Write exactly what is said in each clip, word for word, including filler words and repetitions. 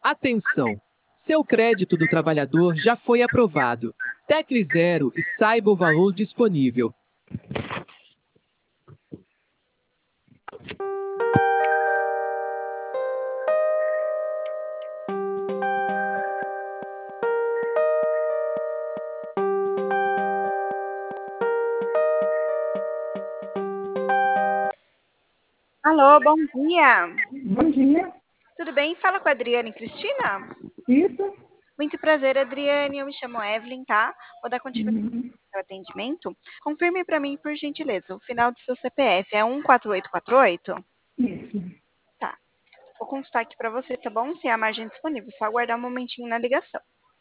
Atenção! Seu crédito do trabalhador já foi aprovado. Tecle zero e saiba o valor disponível. Alô, bom dia. Bom dia. Tudo bem? Fala com a Adriane Cristina? Isso. Muito prazer, Adriane. Eu me chamo Evelyn, tá? Vou dar continuidade Uhum. ao atendimento. Confirme para mim, por gentileza, o final do seu C P F é um quatro oito quatro oito? Isso. Tá. Vou consultar aqui para você, tá bom? Se é a margem disponível. Só aguardar um momentinho na ligação.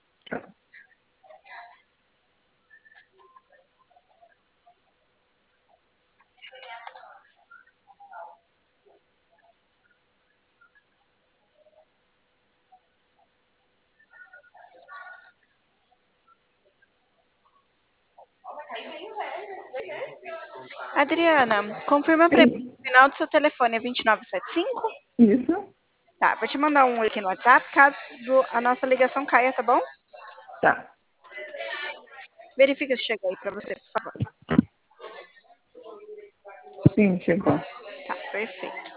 Adriana, confirma para mim, o final do seu telefone é dois nove sete cinco? Isso. Tá, vou te mandar um aqui no WhatsApp, caso a nossa ligação caia, tá bom? Tá. Verifica se chegou aí para você, por favor. Sim, chegou. Tá, perfeito.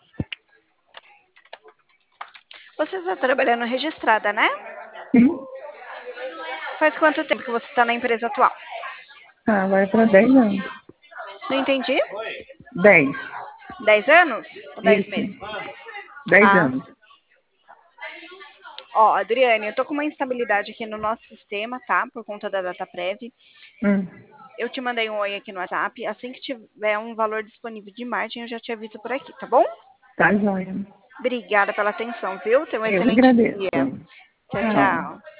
Você está trabalhando registrada, né? Sim. Faz quanto tempo que você está na empresa atual? Ah, vai para dez anos. Não entendi. Dez. Dez anos ou dez Isso. meses? Dez Ah, anos. ó, Adriane, eu tô com uma instabilidade aqui no nosso sistema, tá? Por conta da DataPrev. Hum. Eu te mandei um oi aqui no WhatsApp. Assim que tiver um valor disponível de margem, eu já te aviso por aqui, tá bom? Tá joia. Obrigada pela atenção, viu? Tenha um Eu excelente agradeço. dia. Tchau, Tchau. tchau.